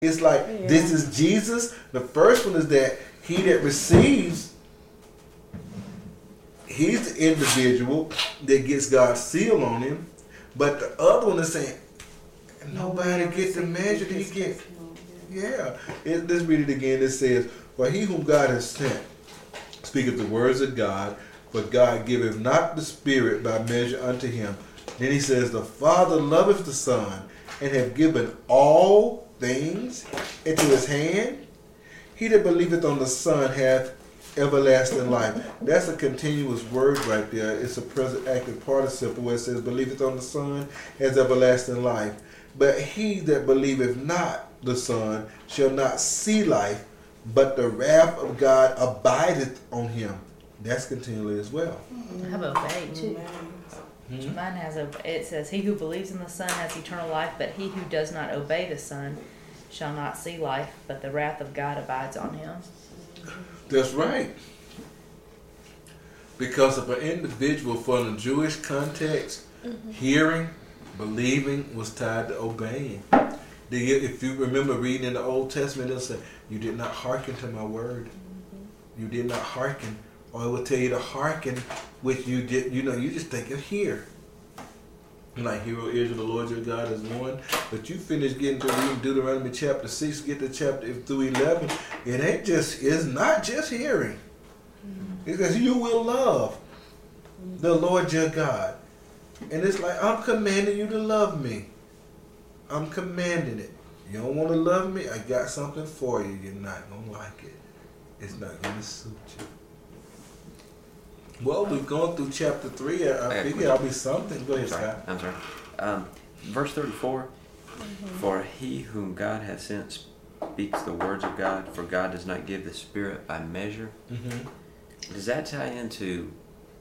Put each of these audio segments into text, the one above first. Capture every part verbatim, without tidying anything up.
It's like, yeah. This is Jesus. The first one is that he that receives, he's the individual that gets God's seal on him. But the other one is saying, nobody gets the measure that he gets. Yeah. It, let's read it again. It says, for he whom God has sent speaketh the words of God, but God giveth not the Spirit by measure unto him. Then he says, the Father loveth the Son, and have given all things into his hand. He that believeth on the Son hath everlasting life. That's a continuous word right there. It's a present active participle where it says, believeth on the Son has everlasting life. But he that believeth not the Son shall not see life, but the wrath of God abideth on him. That's continually as well. I have obeyed too. Mm-hmm. Mine has a. It says, he who believes in the Son has eternal life, but he who does not obey the Son shall not see life, but the wrath of God abides on him. That's right. Because of an individual from the Jewish context, mm-hmm. hearing, believing was tied to obeying. If you remember reading in the Old Testament, it'll say, you did not hearken to my word. Mm-hmm. You did not hearken. Or it will tell you to hearken, which you did, you know, you just think of hear. Like, hear, O Israel, the Lord your God is one. But you finish getting to reading Deuteronomy chapter six, get to chapter through eleven. It ain't just, it's not just hearing. Mm-hmm. It says you will love the Lord your God. And it's like, I'm commanding you to love me. I'm commanding it. You don't want to love me? I got something for you. You're not going to like it. It's not going to suit you. Well, we've gone through chapter three. I, I figure there'll be something. Go ahead, sorry, Scott. I'm sorry. Um, verse thirty-four, mm-hmm. For he whom God hath sent speaks the words of God, for God does not give the Spirit by measure. Mm-hmm. Does that tie into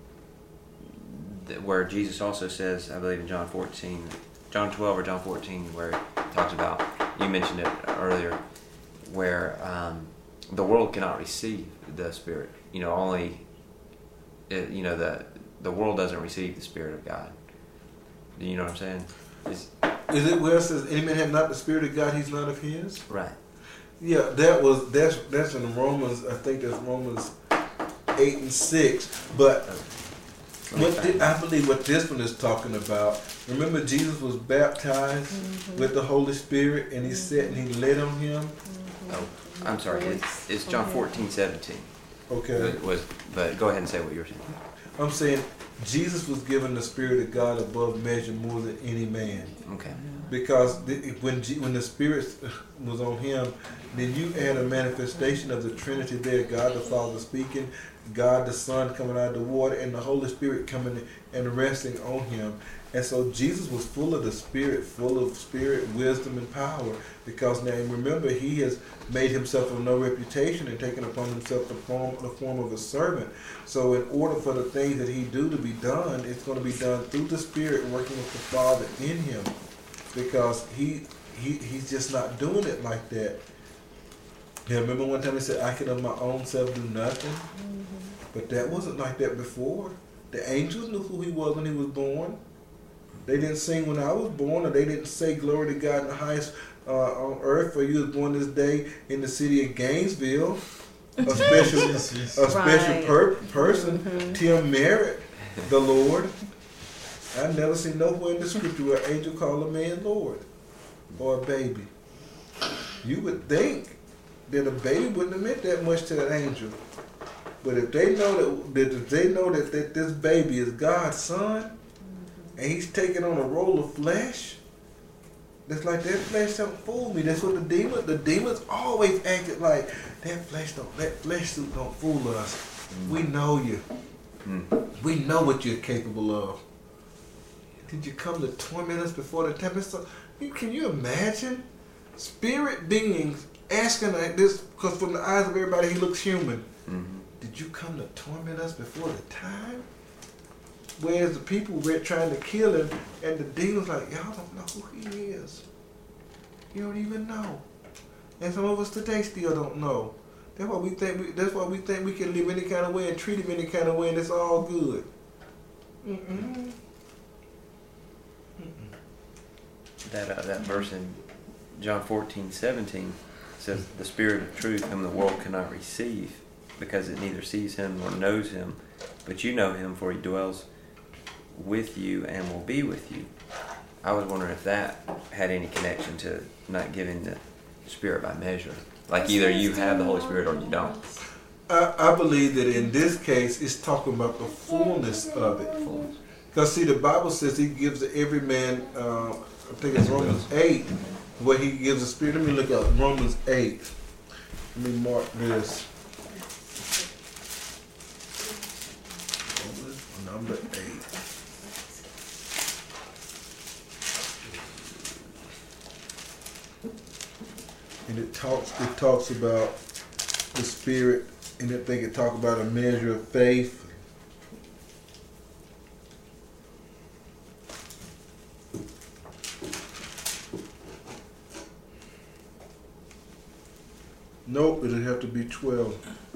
the, where Jesus also says, I believe in John fourteen, John twelve or John fourteen, where it talks about, you mentioned it earlier, where um, the world cannot receive the Spirit. You know, only... It, you know, the the world doesn't receive the Spirit of God. Do you know what I'm saying? It's, Is it where it says, any man have not the Spirit of God, he's not of his? Right. Yeah, that was that's that's in Romans. I think that's Romans eight and six. But what did, I believe what this one is talking about. Remember, Jesus was baptized mm-hmm. with the Holy Spirit, and he mm-hmm. sat and he led on him. Mm-hmm. Oh, I'm sorry. It's, it's John fourteen seventeen. Okay. It was, but go ahead and say what you were saying. I'm saying Jesus was given the Spirit of God above measure more than any man. Okay. Because the, when G, when the Spirit was on him, then you had a manifestation of the Trinity there. God the Father speaking, God the Son coming out of the water, and the Holy Spirit coming and resting on him. And so Jesus was full of the Spirit, full of Spirit, wisdom, and power. Because now remember, he has made himself of no reputation and taken upon himself the form, the form of a servant. So in order for the things that he do to be done, it's going to be done through the Spirit working with the Father in him. Because he he he's just not doing it like that. Yeah, remember one time he said, I can of my own self do nothing? Mm-hmm. But that wasn't like that before. The angels knew who he was when he was born. They didn't sing when I was born, or they didn't say glory to God in the highest uh, on earth, for you was born this day in the city of Gainesville. A special, a special right. per- person, mm-hmm. Tim Merritt, the Lord. I've never seen nowhere in the scripture where an angel called a man Lord or a baby. You would think that a baby wouldn't have meant that much to an angel. But if they know that, that if they know that, that this baby is God's son, and he's taking on a role of flesh, that's like that flesh don't fool me. That's what the demons, the demons always acted like, that flesh don't, that flesh suit don't fool us. Mm. We know you. Mm. We know what you're capable of. Did you come to torment us before the time? So, can you imagine spirit beings asking like this? Because from the eyes of everybody, he looks human. Mm-hmm. Did you come to torment us before the time? Whereas the people were trying to kill him, and the demons like, y'all don't know who he is. You don't even know. And some of us today still don't know. That's why we think we, that's why we think we can live any kind of way and treat him any kind of way, and it's all good. Mm-mm. That uh, that verse in John fourteen, seventeen says, the Spirit of truth whom the world cannot receive, because it neither sees him nor knows him, but you know him, for he dwells with you and will be with you. I was wondering if that had any connection to not giving the Spirit by measure. Like either you have the Holy Spirit or you don't. I, I believe that in this case, it's talking about the fullness of it. Because see, the Bible says he gives to every man, uh, I think it's Romans eight, where he gives the Spirit. Let me look up Romans eight. Let me mark this. Number eight. And it talks it talks about the Spirit, and I think it talks about a measure of faith. Nope, it'll have to be twelve.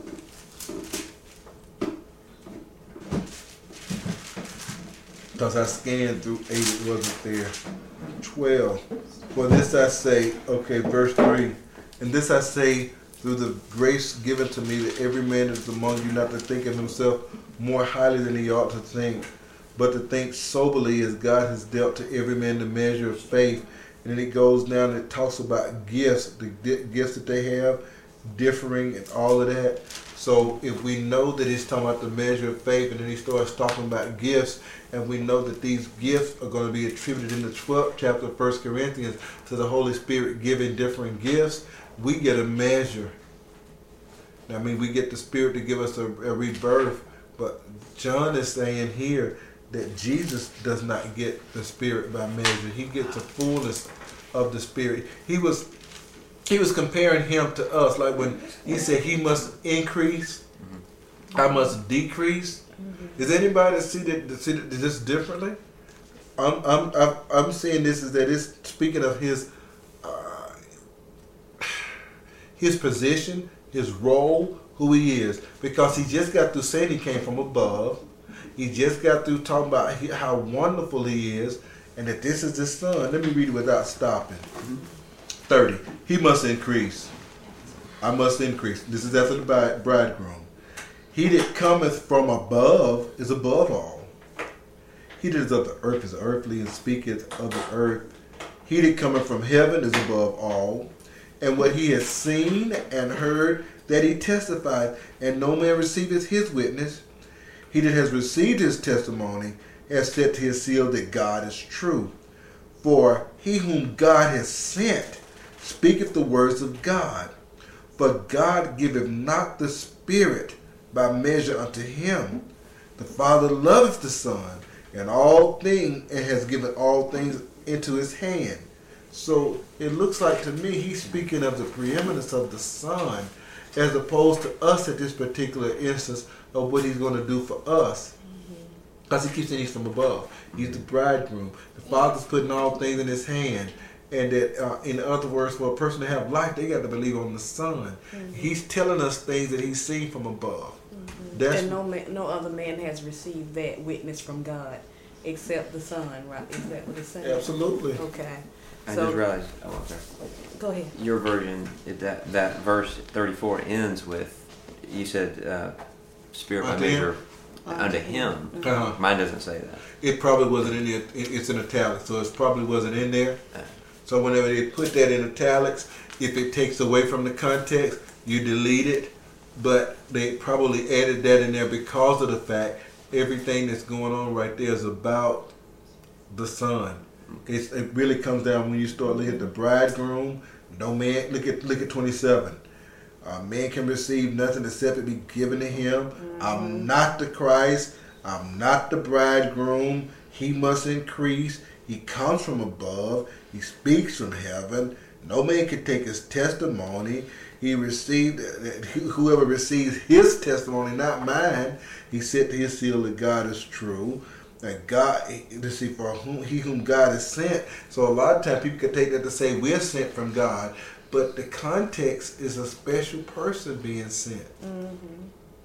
Because I scanned through eight, it wasn't there. twelve. For this I say, okay, verse three. And this I say through the grace given to me, that every man is among you not to think of himself more highly than he ought to think, but to think soberly as God has dealt to every man the measure of faith. And then it goes down and it talks about gifts, the di- gifts that they have, differing and all of that. So if we know that he's talking about the measure of faith, and then he starts talking about gifts, and we know that these gifts are going to be attributed in the twelfth chapter of First Corinthians to the Holy Spirit giving different gifts, we get a measure. I mean, we get the Spirit to give us a, a rebirth, but John is saying here that Jesus does not get the Spirit by measure. He gets the fullness of the Spirit. He was he was comparing him to us, like when he said he must increase, I must decrease. Does anybody see that see this differently? I'm I'm I'm, I'm saying this is that it's speaking of his uh, his position, his role, who he is, because he just got through saying he came from above. He just got through talking about how wonderful he is, and that this is his son. Let me read it without stopping. thirty. He must increase. I must increase. This is after the bridegroom. He that cometh from above is above all. He that is of the earth is earthly, and speaketh of the earth. He that cometh from heaven is above all. And what he has seen and heard, that he testified, and no man receiveth his witness. He that has received his testimony has set to his seal that God is true. For he whom God has sent speaketh the words of God. But God giveth not the Spirit by measure unto him. The Father loveth the Son, and all things, and has given all things into his hand. So it looks like to me he's speaking of the preeminence of the Son, as opposed to us at this particular instance of what he's going to do for us. Because he keeps saying he's from above. He's the bridegroom. The Father's putting all things in his hand. And that, uh, in other words, for a person to have life, they got to believe on the Son. Mm-hmm. He's telling us things that he's seen from above. Mm-hmm. That's and no man, no other man has received that witness from God except the Son, right? Is that what it's saying? Absolutely. Okay. I so, just realized. Oh, okay. Go ahead. Your version, that that verse thirty-four ends with, you said, uh, Spirit by measure unto him. Uh-huh. Mine doesn't say that. It probably wasn't in it. It's in italics, so it probably wasn't in there. So whenever they put that in italics, if it takes away from the context, you delete it. But they probably added that in there because of the fact everything that's going on right there is about the Son. It's, it really comes down when you start looking at the bridegroom. No man, look at look at twenty-seven. A man can receive nothing except it be given to him. Mm-hmm. I'm not the Christ. I'm not the bridegroom. He must increase. He comes from above. He speaks from heaven. No man can take his testimony. He received, whoever receives his testimony, not mine, he said to his seal that God is true. That God, let's see, for whom, he whom God has sent. So a lot of times people can take that to say we're sent from God. But the context is a special person being sent. Mm-hmm.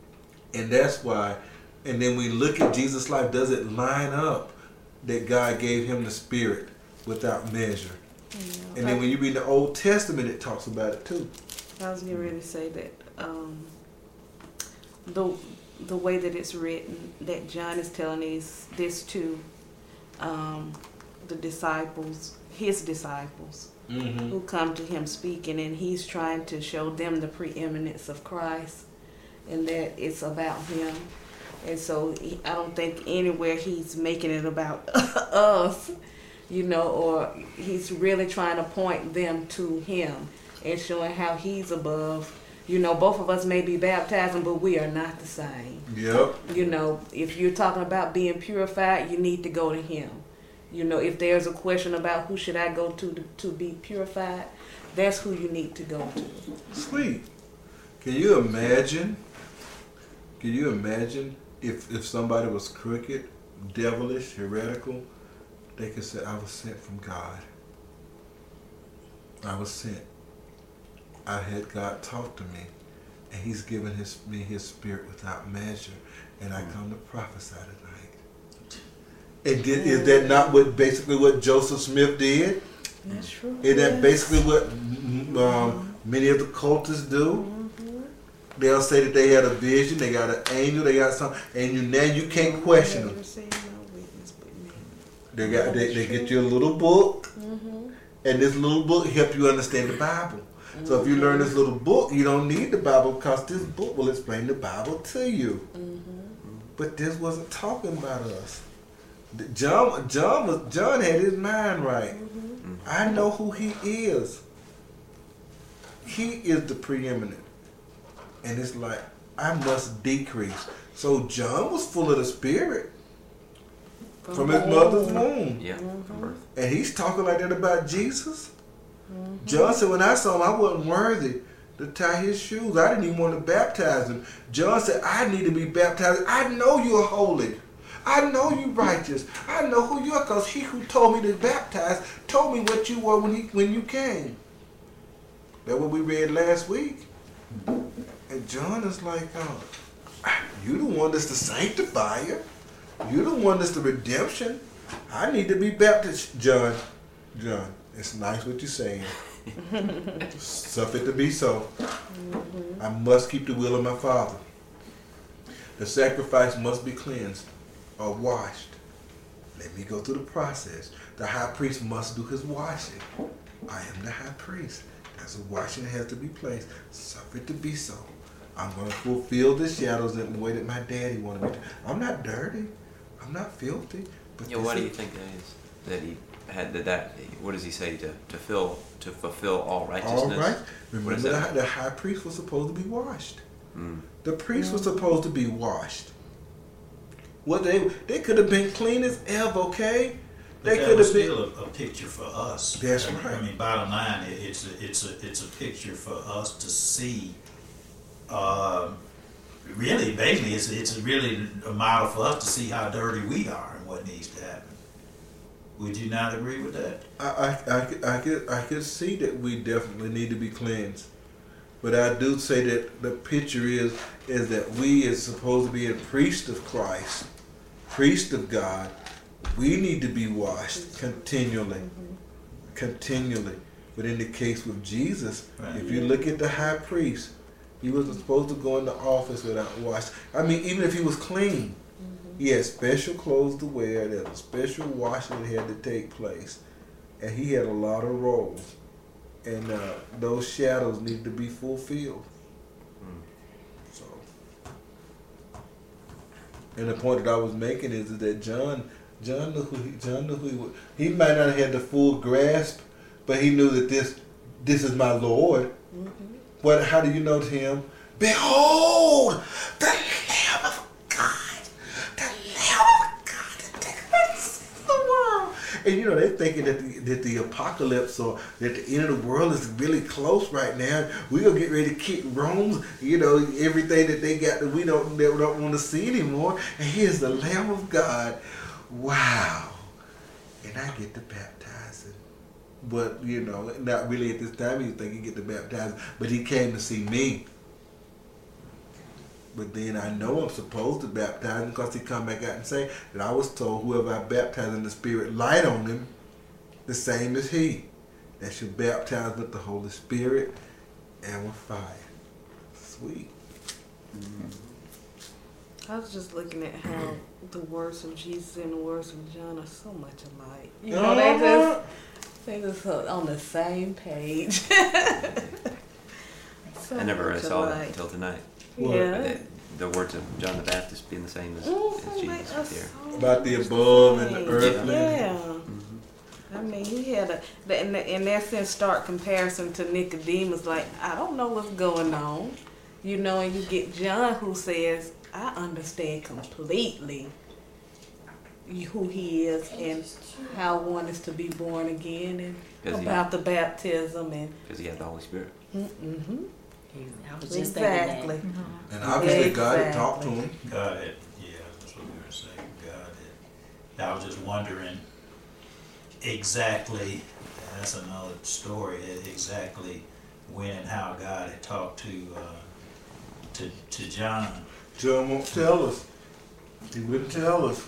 And that's why, and then we look at Jesus' life, does it line up that God gave him the Spirit without measure? And then when you read the Old Testament, it talks about it too. I was getting ready to say that um, the the way that it's written, that John is telling us this to um, the disciples, his disciples, mm-hmm. who come to him speaking, and he's trying to show them the preeminence of Christ, and that it's about him. And so he, I don't think anywhere he's making it about us, you know, or he's really trying to point them to him and showing how he's above. You know, both of us may be baptizing, but we are not the same. Yep. You know, if you're talking about being purified, you need to go to him. You know, if there's a question about who should I go to to, to be purified, that's who you need to go to. Sweet. Can you imagine? Can you imagine if if somebody was crooked, devilish, heretical, they could say, I was sent from God. I was sent. I had God talk to me, and he's given his me his spirit without measure, and I come to prophesy tonight. And did, is that not what basically what Joseph Smith did? That's true. Is that basically what um, many of the cultists do? They'll say that they had a vision, they got an angel, they got something, and you now you can't question them. They got they, they get you a little book, mm-hmm. and this little book help you understand the Bible. Mm-hmm. So if you learn this little book, you don't need the Bible because this book will explain the Bible to you. Mm-hmm. But this wasn't talking about us. John John was John had his mind right. Mm-hmm. I know who he is. He is the preeminent. And it's like, I must decrease. So John was full of the Spirit from, from his mother's womb. Yeah, from birth. And he's talking like that about Jesus. Mm-hmm. John said, when I saw him, I wasn't worthy to tie his shoes. I didn't even want to baptize him. John said, I need to be baptized. I know you're holy. I know you're righteous. I know who you are because he who told me to baptize told me what you were when, he, when you came. That's what we read last week. And John is like, oh, you the one that's the sanctifier. You the one that's the redemption. I need to be baptized. John, John, it's nice what you're saying. Suffer it to be so. Mm-hmm. I must keep the will of my Father. The sacrifice must be cleansed or washed. Let me go through the process. The high priest must do his washing. I am the high priest. There's a washing that has to be placed. Suffer it to be so. I'm going to fulfill the shadows in the way that my daddy wanted me to. I'm not dirty. I'm not filthy. But yeah, why do you think that is? That he had that? that what does he say to to fill to fulfill all righteousness? All right. Remember, the, the high priest was supposed to be washed. Mm. The priest was supposed to be washed. What they they could have been clean as ever. Okay. But they that could was have been still a, a picture for us. That's I, right. I mean, bottom line, it, it's a, it's a it's a picture for us to see. Uh, really, basically, it's it's really a model for us to see how dirty we are and what needs to happen. Would you not agree with that? I I I could I could, I could see that we definitely need to be cleansed, but I do say that the picture is is that we is supposed to be a priest of Christ, priest of God. We need to be washed continually, mm-hmm. continually. But in the case with Jesus, right. if you look at the high priest, he wasn't supposed to go in the office without wash. I mean, even if he was clean, mm-hmm. he had special clothes to wear. There was a special washing that had to take place. And he had a lot of roles. And uh, those shadows needed to be fulfilled. Mm. So, and the point that I was making is that John, John knew who he, John knew who he was. He might not have had the full grasp, but he knew that this, this is my Lord. Mm-hmm. What? How do you know him? Behold, the Lamb of God, the Lamb of God that taketh the world. And you know they're thinking that the, that the apocalypse or that the end of the world is really close right now. We're gonna get ready to kick Rome. You know everything that they got that we don't that we don't want to see anymore. And here's the Lamb of God. Wow. And I get to baptize him. But, you know, not really at this time he think he get to baptize him. But he came to see me. But then I know I'm supposed to baptize him because he come back out and say that I was told whoever I baptize in the Spirit light on him, the same as he. that shall baptize with the Holy Spirit and with fire. Sweet. I was just looking at how the words of Jesus and the words of John are so much alike. You know, they just they just on the same page. So I never much saw that alike. until tonight. Yeah. The, the words of John the Baptist being the same as, Mhm, as they Jesus are here. so About the much above and the same. earthly. Yeah. Mm-hmm. I mean, he had a, the- in, in that sense, stark comparison to Nicodemus. Like, I don't know what's going on, you know. And you get John, who says, "I understand completely who he is and how one is to be born again, and 'Cause he- about the baptism and." Because he had the Holy Spirit. Mm-hmm. I was just thinking that. Exactly. And obviously God had Exactly. talked to him. God had, yeah, that's what we were saying. God had. I was just wondering exactly. That's another story. Exactly when and how God had talked to uh, to to John. John won't tell us. He wouldn't tell us.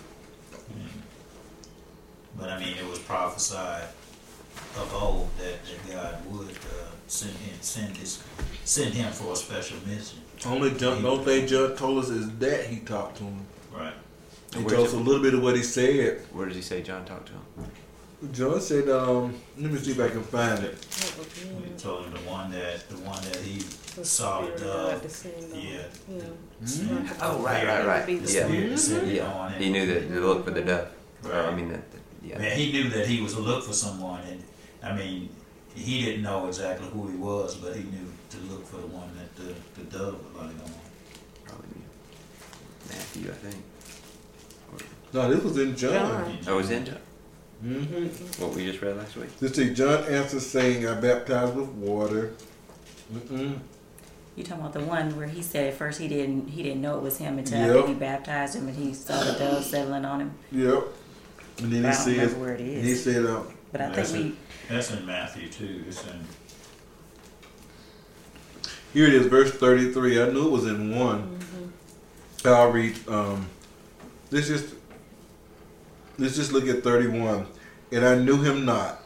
But I mean, it was prophesied of old that, that God would uh, send him, send his, send him for a special mission. Only John, the only thing John told us is that he talked to him. Right. He Where's told us it- a little bit of what he said. Where does he say John talked to him? John said, um, let me see if I can find it. We told him the one that the one that he The saw the Spirit of dove. God descend on Yeah. him. Yeah. Mm. Oh, right, right, right. Be the Yeah. Spirit descended Yeah. on him. He knew that to look for the dove. Or, I Right. mean, that, that- yeah. Man, he knew that he was to look for someone, and I mean, he didn't know exactly who he was, but he knew to look for the one that the, the dove was landing on. Probably Matthew, I think. No, this was in John. John. Oh, it was in John? Mm-hmm. What we just read last week? Let's see, John answered saying, I baptize with water. Mm-mm. You talking about the one where he said at first he didn't he didn't know it was him until Yep. after he baptized him and he saw the dove settling on him. Yep. And then I he don't said, remember where it and he is, said, um, but I think That's we in, that's in Matthew too. It's in here it is, verse thirty-three. I knew it was in one. I'll read, um, let's just, let's just look at thirty-one. And I knew him not.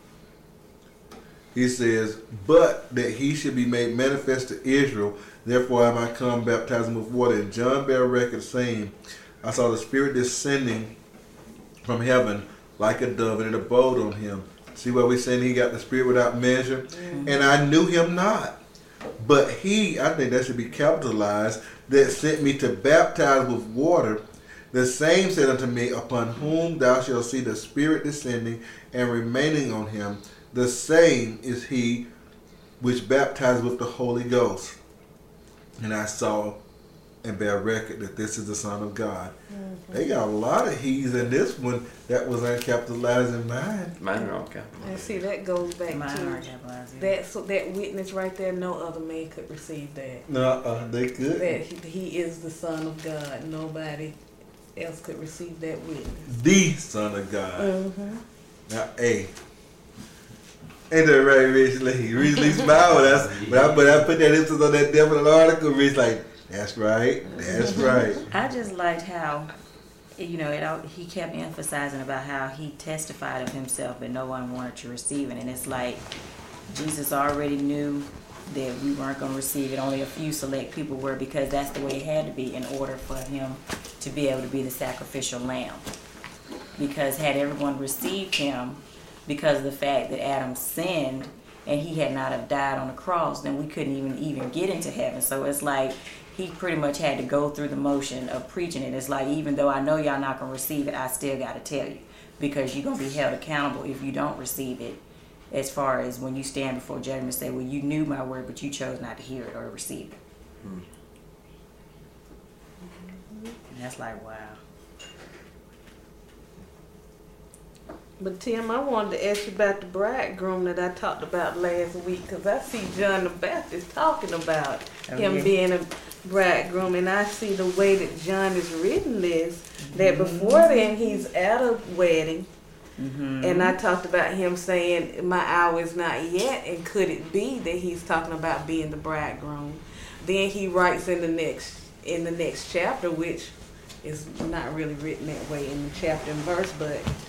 He says, but that he should be made manifest to Israel. Therefore am I come baptizing with water. And John bare record saying, I saw the Spirit descending from heaven like a dove, and it abode on him. See what we're saying? He got the Spirit without measure. Mm-hmm. And I knew him not. But he, I think that should be capitalized, that sent me to baptize with water, the same said unto me, upon whom thou shalt see the Spirit descending and remaining on him, the same is he which baptized with the Holy Ghost. And I saw and bear record that this is the Son of God. Mm-hmm. They got a lot of he's in this one that was uncapitalized in mine. Mine are all capitalized. And see, that goes back mine to are capitalized. that. So that witness right there, no other man could receive that. No, uh, they could. That he, he is the Son of God. Nobody else could receive that witness. The Son of God. Mm-hmm. Now, hey. Ain't that right, Rich Lee? Rich Lee smiled. That's, but, I, but I put that emphasis on that definite article. Rich like, that's right. That's right. I just liked how, you know, it. all- he kept emphasizing about how he testified of himself, but no one wanted to receive it. And it's like Jesus already knew that we weren't going to receive it. Only a few select people were, because that's the way it had to be in order for him to be able to be the sacrificial lamb. Because had everyone received him, because of the fact that Adam sinned and he had not have died on the cross, then we couldn't even even get into heaven. So it's like he pretty much had to go through the motion of preaching it. It's like, even though I know y'all not going to receive it, I still got to tell you, because you're going to be held accountable if you don't receive it, as far as when you stand before judgment and say, well, you knew my word, but you chose not to hear it or receive it. Hmm. And that's like, wow. But Tim, I wanted to ask you about the bridegroom that I talked about last week, because I see John the Baptist talking about Oh, him yeah. being a bridegroom, and I see the way that John has written this, that Mm-hmm. before then he's at a wedding, Mm-hmm. and I talked about him saying, my hour is not yet, and could it be that he's talking about being the bridegroom? Then he writes in the next in the next chapter, which is not really written that way in the chapter and verse, but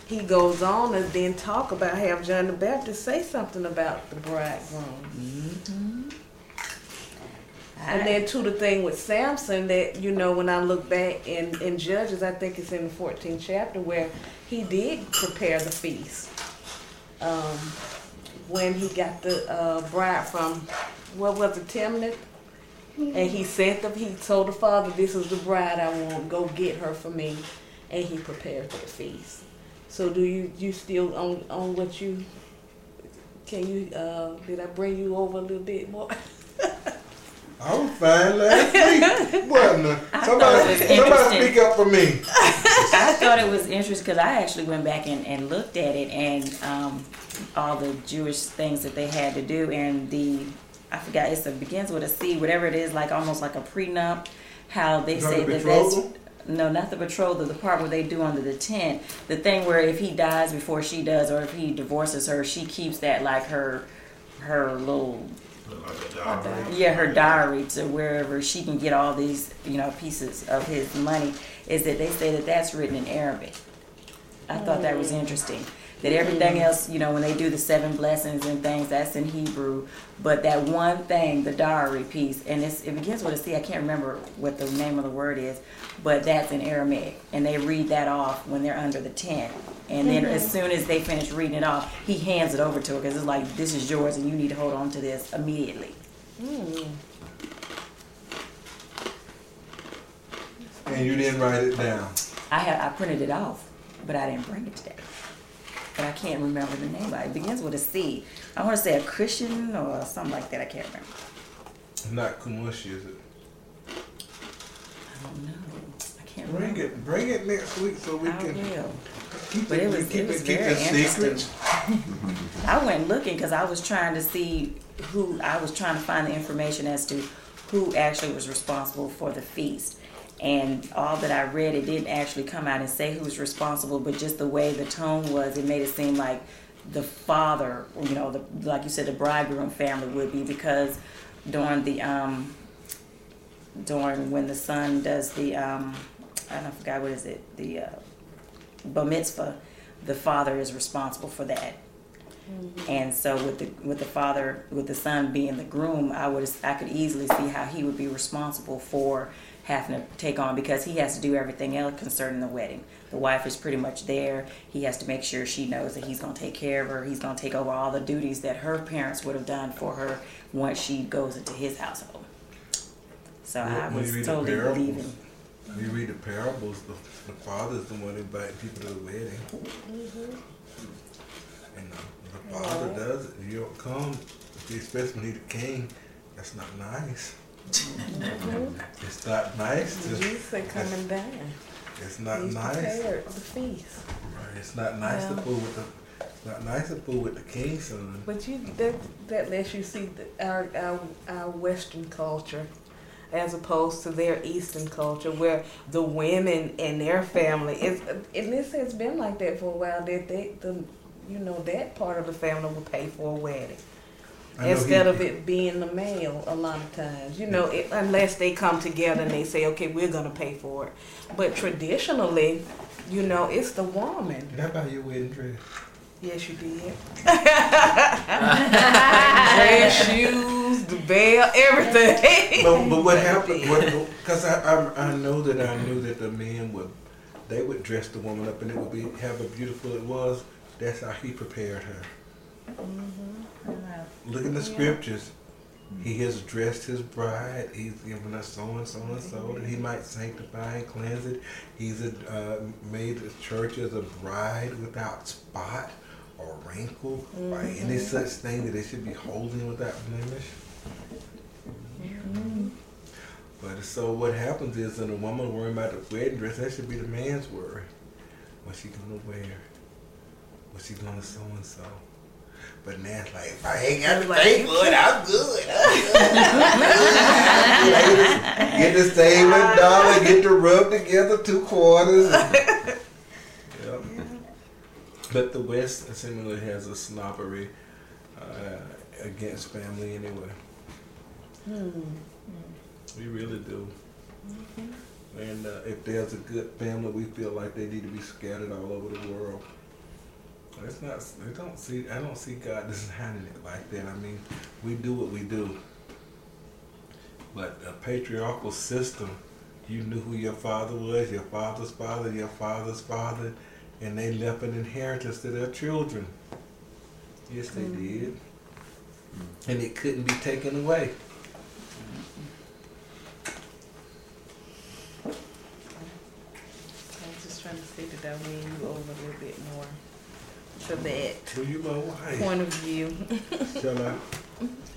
he goes on and then talk about, have John the Baptist say something about the bridegroom. Mm-hmm. And then to the thing with Samson that, you know, when I look back in, in Judges, I think it's in the fourteenth chapter where he did prepare the feast. Um, when he got the uh, bride from, what was it, Timnath? And he said that he told the father, this is the bride I want, go get her for me. And he prepared that feast. So do you, you still on, on what you, can you, uh, did I bring you over a little bit more? I was fine last week. What? No. I thought Somebody, it was somebody interesting. speak up for me. I thought it was interesting because I actually went back and, and looked at it and um, all the Jewish things that they had to do, and the, I forgot, it's a, begins with a C, whatever it is, like almost like a prenup, how they Is that say the that that's, betrothal? no, not the betrothal, the part where they do under the tent, the thing where if he dies before she does, or if he divorces her, she keeps that like her, her little, Like a diary. yeah, her diary to wherever she can get all these, you know, pieces of his money, is that they say that that's written in Arabic. I thought that was interesting. That everything else, you know, when they do the seven blessings and things, that's in Hebrew. But that one thing, the diary piece, and it's, it begins with a C. I can't remember what the name of the word is, but that's in Aramaic. And they read that off when they're under the tent. And then as soon as they finish reading it off, he hands it over to her because it's like, this is yours and you need to hold on to this immediately. Mm. And you didn't write it down. I had I printed it off, but I didn't bring it today. But I can't remember the name of it. It begins with a C. I want to say a Christian or something like that. I can't remember. Not Kumush, is it? I don't know. I can't Bring remember. it, bring it next week so we I can will. keep But it we was- keep it was keep very the interesting. secrets. I went looking because I was trying to see who, I was trying to find the information as to who actually was responsible for the feast. And all that I read, it didn't actually come out and say who's responsible, but just the way the tone was, it made it seem like the father, you know, the, like you said, the bridegroom family would be, because during the, um, during when the son does the, um, I don't forgot what is it, the uh, bar mitzvah, the father is responsible for that. Mm-hmm. And so with the with the father, with the son being the groom, I would I could easily see how he would be responsible for having to take on, because he has to do everything else concerning the wedding. The wife is pretty much there. He has to make sure she knows that he's going to take care of her. He's going to take over all the duties that her parents would have done for her once she goes into his household. So When- I when you was read the totally parables, believing. When you read the parables, the, the father's the one inviting people to the wedding. Mm-hmm. And uh, the father does it. You don't come, especially when he's the king. That's not nice. Mm-hmm. It's not nice. To, Jesus said coming down. it's not He's nice. prepared the feast. Right. It's not nice Yeah. to fool with the. It's not nice to fool with the king's son. But you that that lets you see the, our, our our Western culture, as opposed to their Eastern culture, where the women and their family is, and this has been like that for a while. That they the you know that part of the family will pay for a wedding. I know Instead he- of it being the male, a lot of times, you know, it, unless they come together and they say, okay, we're gonna pay for it. But traditionally, you know, it's the woman. Did I buy your wedding dress? Yes, you did. Dress, shoes, the bell, everything. But, but what happened? Because I, I I know that I knew that the men would, they would dress the woman up and it would be have a beautiful it was. That's how he prepared her. Look in the scriptures. He has dressed his bride. He's given us so and so and so that he might sanctify and cleanse it. He's a, uh, made the church as a bride without spot or wrinkle or any such thing, that it should be holy and without blemish. But so what happens is, when a woman worrying about the wedding dress, that should be the man's worry. What's she gonna wear? What's she gonna so and so? But now it's like, if I ain't got to pay for it, I'm good. I'm good. Get the saving dollar, get the rub together two quarters. And, yep. But the West similarly has a snobbery uh, against family anyway. Hmm. We really do. And uh, if there's a good family, we feel like they need to be scattered all over the world. It's not. I don't see. I don't see God designing it like that. I mean, we do what we do. But a patriarchal system, you knew who your father was, your father's father, your father's father, and they left an inheritance to their children. Yes, they Mm. did. And it couldn't be taken away. I was just trying to see that I win you over a little bit more for that So you my wife. point of view. Shall I?